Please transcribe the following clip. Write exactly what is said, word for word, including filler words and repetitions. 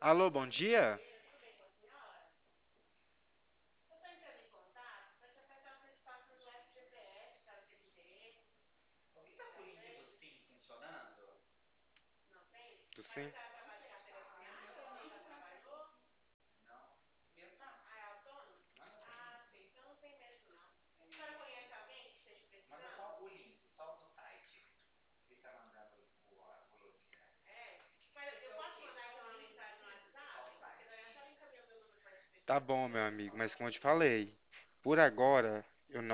Alô, bom dia? Tu sim? Tá bom, meu amigo, mas como eu te falei, por agora